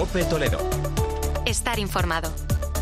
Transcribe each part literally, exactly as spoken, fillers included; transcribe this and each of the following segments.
COPE Toledo. Estar informado.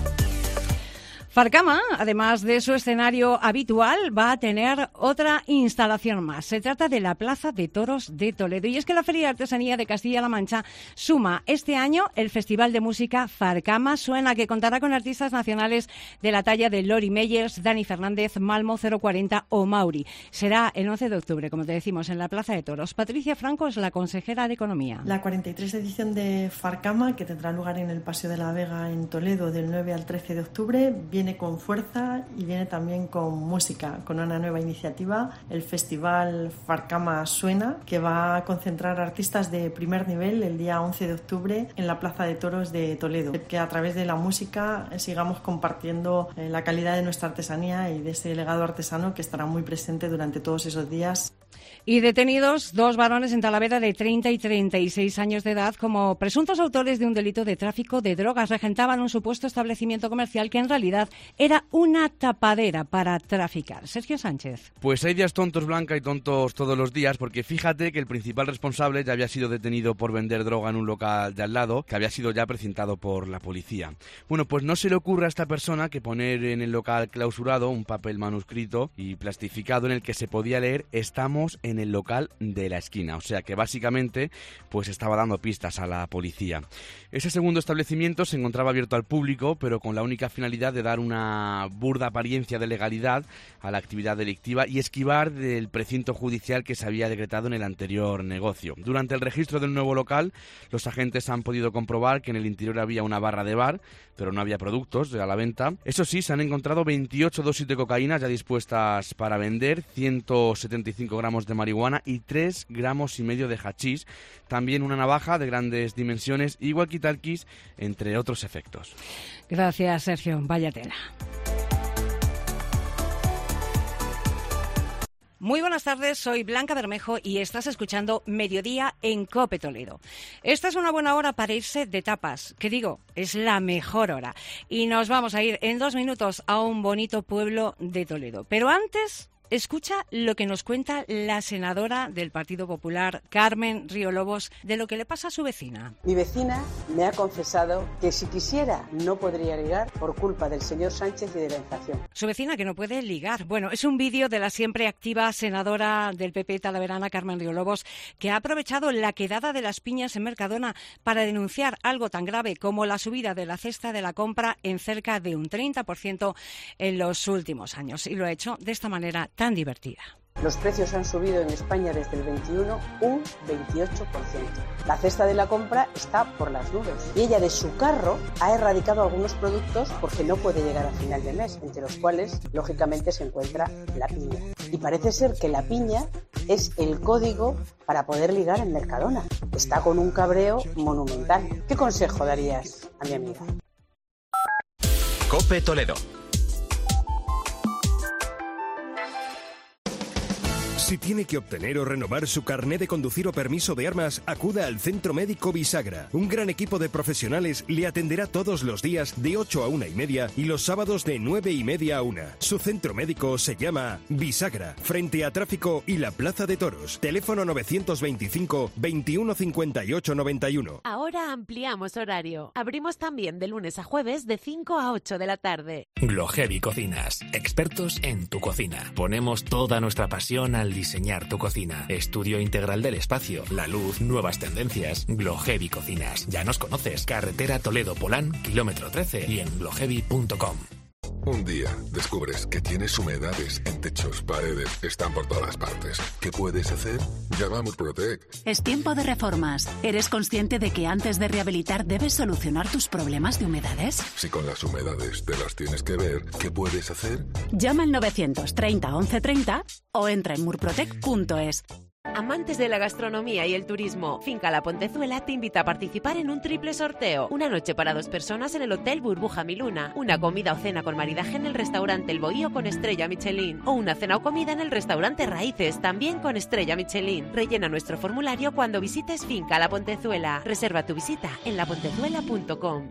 Farcama, además de su escenario habitual, va a tener otra instalación más. Se trata de la Plaza de Toros de Toledo. Y es que la Feria de Artesanía de Castilla-La Mancha suma este año el Festival de Música Farcama Suena, que contará con artistas nacionales de la talla de Lori Meyers, Dani Fernández, Malmo cero cuarenta o Mauri. Será el once de octubre, como te decimos, en la Plaza de Toros. Patricia Franco es la consejera de Economía. La cuarenta y tres edición de Farcama, que tendrá lugar en el Paseo de la Vega en Toledo del nueve al trece de octubre, viene con fuerza y viene también con música, con una nueva iniciativa, el Festival Farcama Suena, que va a concentrar artistas de primer nivel el día once de octubre en la Plaza de Toros de Toledo. Que a través de la música sigamos compartiendo la calidad de nuestra artesanía y de ese legado artesano que estará muy presente durante todos esos días. Y detenidos dos varones en Talavera de treinta y treinta y seis años de edad como presuntos autores de un delito de tráfico de drogas. Regentaban un supuesto establecimiento comercial que en realidad era una tapadera para traficar. Sergio Sánchez. Pues hay días tontos, Blanca, y tontos todos los días, porque fíjate que el principal responsable ya había sido detenido por vender droga en un local de al lado, que había sido ya precintado por la policía. Bueno, pues no se le ocurre a esta persona que poner en el local clausurado un papel manuscrito y plastificado en el que se podía leer "Estamos en el local de la esquina", o sea que básicamente pues estaba dando pistas a la policía. Ese segundo establecimiento se encontraba abierto al público, pero con la única finalidad de dar una burda apariencia de legalidad a la actividad delictiva y esquivar del precinto judicial que se había decretado en el anterior negocio. Durante el registro del nuevo local, los agentes han podido comprobar que en el interior había una barra de bar, pero no había productos a la venta. Eso sí, se han encontrado veintiocho dosis de cocaína ya dispuestas para vender, ciento setenta y cinco gramos de marihuana y tres gramos y medio de hachís, también una navaja de grandes dimensiones y walkie-talkies, entre otros efectos. Gracias, Sergio. Vaya tela. Muy buenas tardes, soy Blanca Bermejo y estás escuchando Mediodía en COPE Toledo. Esta es una buena hora para irse de tapas, que digo, es la mejor hora. Y nos vamos a ir en dos minutos a un bonito pueblo de Toledo. Pero antes, escucha lo que nos cuenta la senadora del Partido Popular, Carmen Río Lobos, de lo que le pasa a su vecina. Mi vecina me ha confesado que si quisiera no podría ligar por culpa del señor Sánchez y de la inflación. Su vecina que no puede ligar. Bueno, es un vídeo de la siempre activa senadora del P P talaverana, Carmen Río Lobos, que ha aprovechado la quedada de las piñas en Mercadona para denunciar algo tan grave como la subida de la cesta de la compra en cerca de un treinta por ciento en los últimos años. Y lo ha hecho de esta manera tan divertida. Los precios han subido en España desde el veintiuno un veintiocho por ciento. La cesta de la compra está por las nubes y ella de su carro ha erradicado algunos productos porque no puede llegar a final de mes, entre los cuales lógicamente se encuentra la piña. Y parece ser que la piña es el código para poder ligar en Mercadona. Está con un cabreo monumental. ¿Qué consejo darías a mi amiga? COPE Toledo. Si tiene que obtener o renovar su carné de conducir o permiso de armas, acuda al Centro Médico Bisagra. Un gran equipo de profesionales le atenderá todos los días de ocho a una y media y los sábados de nueve y media a una. Su centro médico se llama Bisagra, frente a Tráfico y la Plaza de Toros. Teléfono novecientos veinticinco, veintiuno cincuenta y ocho noventa y uno. Ahora ampliamos horario. Abrimos también de lunes a jueves de cinco a ocho de la tarde. Glohevi Cocinas, expertos en tu cocina. Ponemos toda nuestra pasión al diseñar tu cocina. Estudio integral del espacio, la luz, nuevas tendencias. Glohevi Cocinas. Ya nos conoces. Carretera Toledo-Polán, kilómetro trece y en glohevi punto com. Un día descubres que tienes humedades en techos, paredes, están por todas partes. ¿Qué puedes hacer? Llama a Murprotec. Es tiempo de reformas. ¿Eres consciente de que antes de rehabilitar debes solucionar tus problemas de humedades? Si con las humedades te las tienes que ver, ¿qué puedes hacer? Llama al novecientos treinta once treinta o entra en murprotec punto es. Amantes de la gastronomía y el turismo, Finca La Pontezuela te invita a participar en un triple sorteo. Una noche para dos personas en el Hotel Burbuja Miluna, una comida o cena con maridaje en el restaurante El Bohío con estrella Michelin o una cena o comida en el restaurante Raíces, también con estrella Michelin. Rellena nuestro formulario cuando visites Finca La Pontezuela. Reserva tu visita en la pontezuela punto com.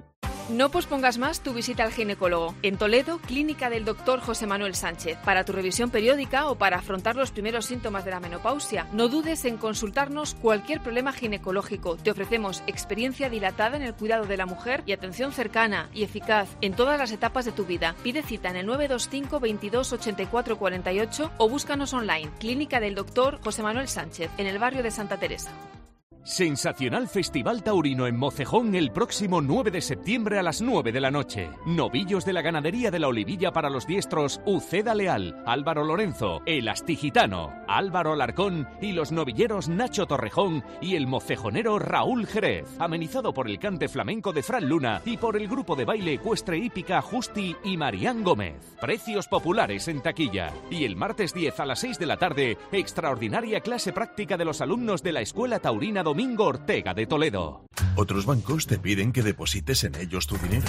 No pospongas más tu visita al ginecólogo. En Toledo, Clínica del doctor José Manuel Sánchez. Para tu revisión periódica o para afrontar los primeros síntomas de la menopausia, no dudes en consultarnos cualquier problema ginecológico. Te ofrecemos experiencia dilatada en el cuidado de la mujer y atención cercana y eficaz en todas las etapas de tu vida. Pide cita en el nueve dos cinco veintidós ochenta y cuatro cuarenta y ocho o búscanos online. Clínica del doctor José Manuel Sánchez, en el barrio de Santa Teresa. Sensacional Festival Taurino en Mocejón el próximo nueve de septiembre a las nueve de la noche. Novillos de la ganadería de la Olivilla para los diestros Uceda Leal, Álvaro Lorenzo, El Astigitano, Álvaro Alarcón y los novilleros Nacho Torrejón y el mocejonero Raúl Jerez. Amenizado por el cante flamenco de Fran Luna y por el grupo de baile ecuestre hípica Justi y Marián Gómez. Precios populares en taquilla. Y el martes diez a las seis de la tarde, extraordinaria clase práctica de los alumnos de la Escuela Taurina Domingo Ortega de Toledo. Otros bancos te piden que deposites en ellos tu dinero.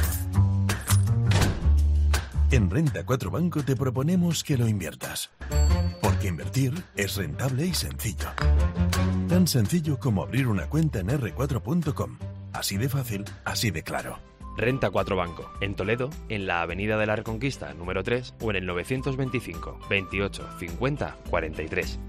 En Renta cuatro Banco te proponemos que lo inviertas. Porque invertir es rentable y sencillo. Tan sencillo como abrir una cuenta en erre cuatro punto com. Así de fácil, así de claro. Renta cuatro Banco, en Toledo, en la Avenida de la Reconquista, número tres, o en el novecientos veinticinco, veintiocho, cincuenta, cuarenta y tres.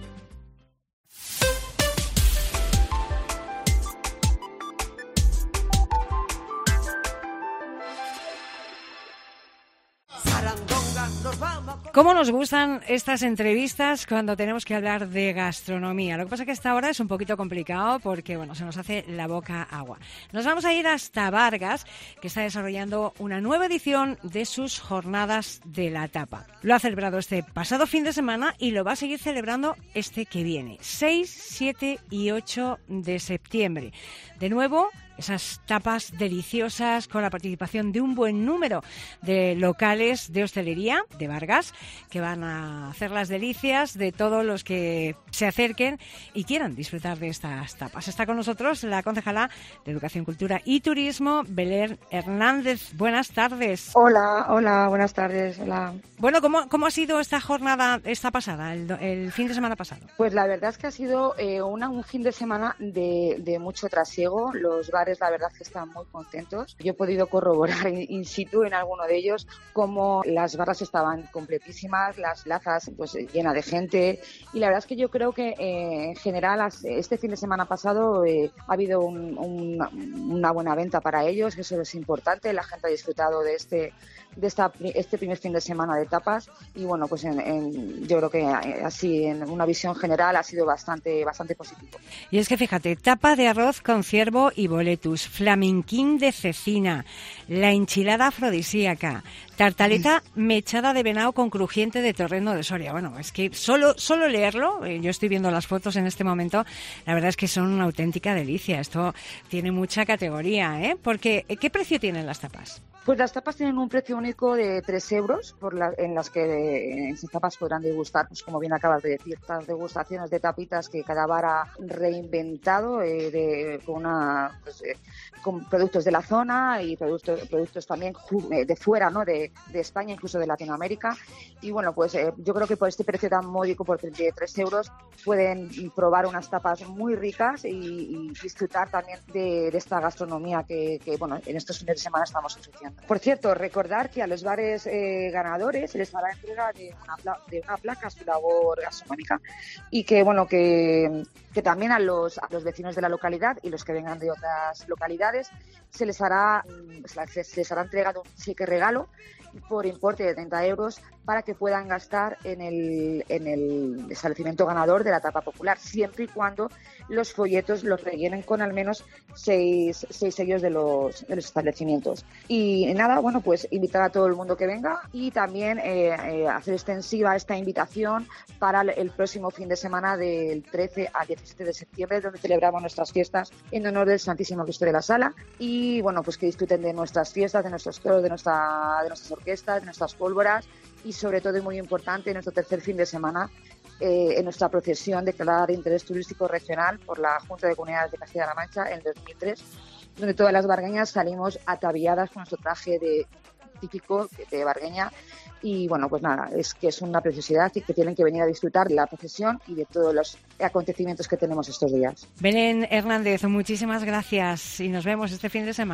¿Cómo nos gustan estas entrevistas cuando tenemos que hablar de gastronomía? Lo que pasa es que esta hora es un poquito complicado porque, bueno, se nos hace la boca agua. Nos vamos a ir hasta Vargas, que está desarrollando una nueva edición de sus jornadas de la tapa. Lo ha celebrado este pasado fin de semana y lo va a seguir celebrando este que viene, seis, siete y ocho de septiembre. De nuevo, esas tapas deliciosas con la participación de un buen número de locales de hostelería de Vargas que van a hacer las delicias de todos los que se acerquen y quieran disfrutar de estas tapas. Está con nosotros la concejala de Educación, Cultura y Turismo, Belén Hernández. Buenas tardes. Hola, hola, buenas tardes. Hola. Bueno, ¿cómo, cómo ha sido esta jornada, esta pasada, el, el fin de semana pasado? Pues la verdad es que ha sido eh, una, un fin de semana de, de mucho trasiego. Los bares, la verdad, que están muy contentos. Yo he podido corroborar in, in situ en alguno de ellos cómo las barras estaban completísimas, las plazas pues llenas de gente, y la verdad es que yo creo que eh, en general este fin de semana pasado eh, ha habido un, un, una buena venta para ellos, que eso es importante. La gente ha disfrutado de este de esta, este primer fin de semana de tapas y bueno, pues en, en, yo creo que así en una visión general ha sido bastante bastante positivo. Y es que fíjate, tapa de arroz con ciervo y boletus, flamenquín de cecina, la enchilada afrodisíaca, tartaleta mechada de venado con crujiente de torrendo de Soria. Bueno, es que solo solo leerlo, eh, yo estoy viendo las fotos en este momento, la verdad es que son una auténtica delicia. Esto tiene mucha categoría, ¿eh? Porque, ¿qué precio tienen las tapas? Pues las tapas tienen un precio único de tres euros, por la, en las que en esas tapas podrán degustar, pues como bien acabas de decir, estas degustaciones de tapitas que cada bar ha reinventado eh, de, con, una, pues, eh, con productos de la zona y productos, productos también de fuera, ¿no? de, de España, incluso de Latinoamérica. Y bueno, pues eh, yo creo que por este precio tan módico, por treinta y tres euros, pueden probar unas tapas muy ricas y, y disfrutar también de, de esta gastronomía que, que, bueno, en estos fines de semana estamos ofreciendo. Por cierto, recordar que a los bares eh, ganadores se les hará entrega de una, pla- de una placa a su labor gastronómica y que, bueno, que, que también a los, a los vecinos de la localidad y los que vengan de otras localidades se les hará, se les hará entrega de un cheque regalo por importe de treinta euros para que puedan gastar en el, en el establecimiento ganador de la tapa popular, siempre y cuando los folletos los rellenen con al menos seis, seis sellos de los, de los establecimientos. Y nada, bueno, pues invitar a todo el mundo que venga y también eh, eh, hacer extensiva esta invitación para el próximo fin de semana del trece al diecisiete de septiembre, donde celebramos nuestras fiestas en honor del Santísimo Cristo de la Sala. Y bueno, pues que disfruten de nuestras fiestas, de nuestros toros, de, nuestra, de nuestras orquestas, de nuestras pólvoras y sobre todo, y muy importante, en nuestro tercer fin de semana, eh, en nuestra procesión declarada de interés turístico regional por la Junta de Comunidades de Castilla-La Mancha en el dos mil tres, donde todas las vargueñas salimos ataviadas con nuestro traje de, típico de vargueña. Y bueno, pues nada, es que es una preciosidad y que tienen que venir a disfrutar de la procesión y de todos los acontecimientos que tenemos estos días. Belén Hernández, muchísimas gracias y nos vemos este fin de semana.